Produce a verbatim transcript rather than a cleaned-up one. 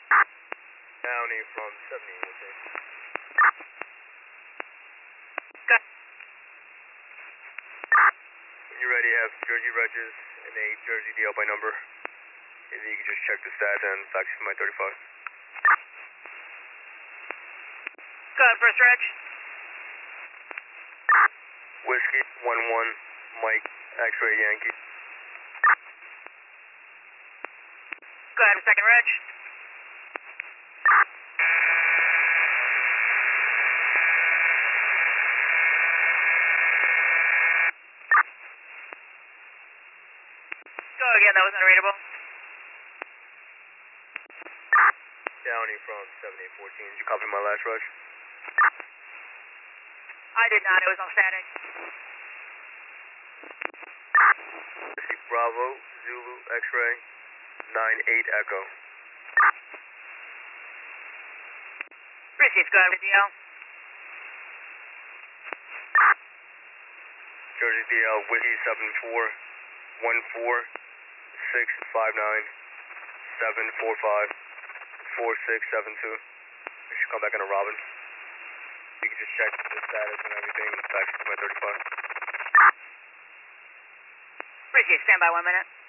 County from seventy, okay. Good. When you're ready, have Jersey Regis and a Jersey D L by number. And you can just check the stats and fax to my thirty-five. Go ahead, first reg. Whiskey, one one, Mike, X-ray Yankee. Go ahead, second reg. Go again, that was unreadable. Downey from seventy-eight fourteen. Did you copy my last rush? I did not, it was on static. Whiskey Bravo, Zulu, X-ray, nine eight Echo. Received, go ahead with D L. Jersey D L, Whiskey seven four, one four, six five nine, seven four five, four six seven two. You should come back in a Robin. You can just check the status and everything and fax to my thirty-five. Received, stand by one minute.